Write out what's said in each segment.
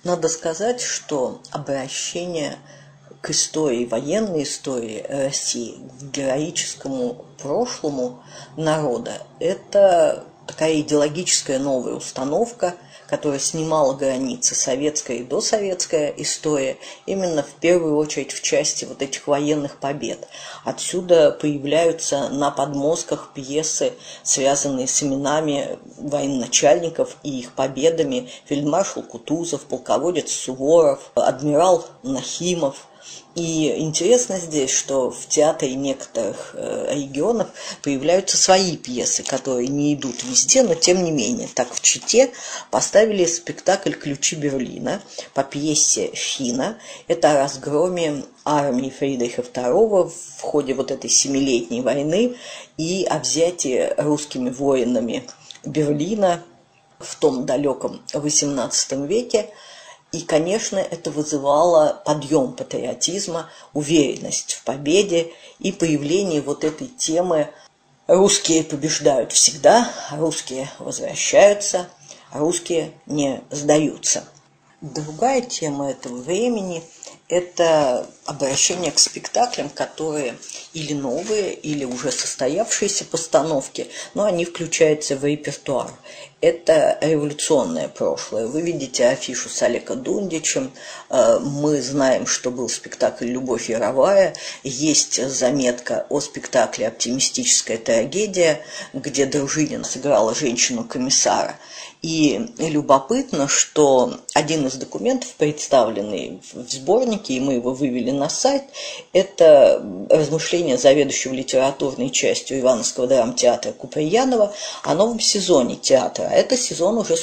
Надо сказать, что обращение к истории, военной истории России, к героическому прошлому народа, это такая идеологическая новая установка, которая снимала границы советская и досоветская история, именно в первую очередь в части вот этих военных побед. Отсюда появляются на подмостках пьесы, связанные с именами военачальников и их победами: фельдмаршал Кутузов, полководец Суворов, адмирал Нахимов. И интересно здесь, что в театре некоторых регионов появляются свои пьесы, которые не идут везде, но тем не менее. Так в Чите поставили спектакль «Ключи Берлина» по пьесе Фина. Это о разгроме армии Фридриха II в ходе вот этой 7-летней войны и о взятии русскими воинами Берлина в том далеком XVIII веке. И, конечно, это вызывало подъем патриотизма, уверенность в победе и появление вот этой темы «русские побеждают всегда, русские возвращаются, русские не сдаются». Другая тема этого времени – это обращение к спектаклям, которые или новые, или уже состоявшиеся постановки, но они включаются в репертуар. Это революционное прошлое. Вы видите афишу с Олегом Дундичем. Мы знаем, что был спектакль «Любовь Яровая». Есть заметка о спектакле «Оптимистическая трагедия», где Дружинина сыграла женщину-комиссара. И любопытно, что один из документов, представленный в сборнике, и мы его вывели на сайт, это размышления заведующего литературной частью Ивановского драмтеатра Куприянова о новом сезоне театра. Это сезон уже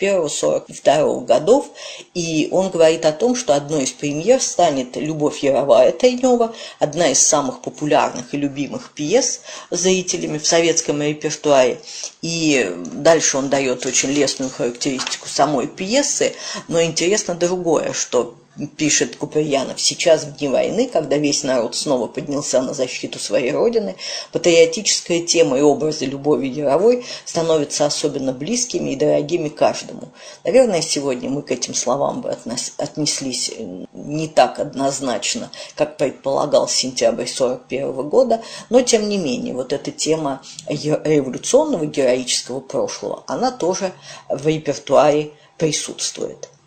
41-42 годов, и он говорит о том, что одной из премьер станет «Любовь Яровая» Тайнева, одна из самых популярных и любимых пьес зрителями в советском репертуаре. И дальше он дает очень лестную характеристику самой пьесы, но интересно другое, что пишет Куприянов: сейчас, в дни войны, когда весь народ снова поднялся на защиту своей родины, патриотическая тема и образы Любови Яровой становятся особенно близкими и дорогими каждому. Наверное, сегодня мы к этим словам бы отнеслись не так однозначно, как предполагал сентябрь 1941 года, но тем не менее, вот эта тема революционного героического прошлого, она тоже в репертуаре присутствует.